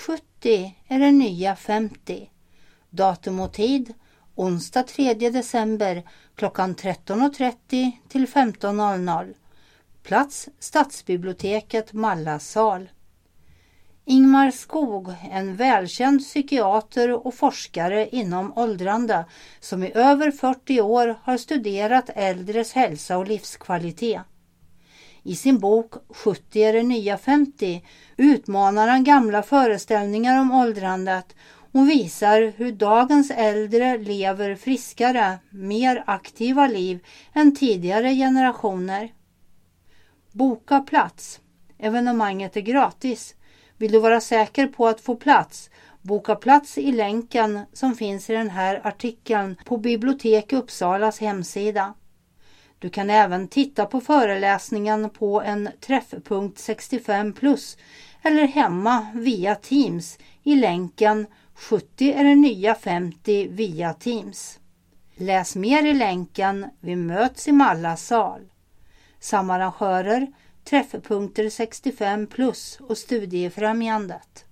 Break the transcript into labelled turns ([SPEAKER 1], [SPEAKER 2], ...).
[SPEAKER 1] 70 är det nya 50. Datum och tid onsdag 3 december klockan 13.30 till 15.00. Plats Stadsbiblioteket Mallasal. Ingmar Skog, en välkänd psykiater och forskare inom åldrande som i över 40 år har studerat äldres hälsa och livskvalitet. I sin bok 70 är det nya 50 utmanar han gamla föreställningar om åldrandet och visar hur dagens äldre lever friskare, mer aktiva liv än tidigare generationer. Boka plats. Evenemanget är gratis. Vill du vara säker på att få plats? Boka plats i länken som finns i den här artikeln på Bibliotek Uppsalas hemsida. Du kan även titta på föreläsningen på en träffpunkt 65+ eller hemma via Teams i länken 70 är det nya 50 via Teams. Läs mer i länken Vi möts i Mallasal. Samarrangörer, träffpunkter 65+ och Studiefrämjandet.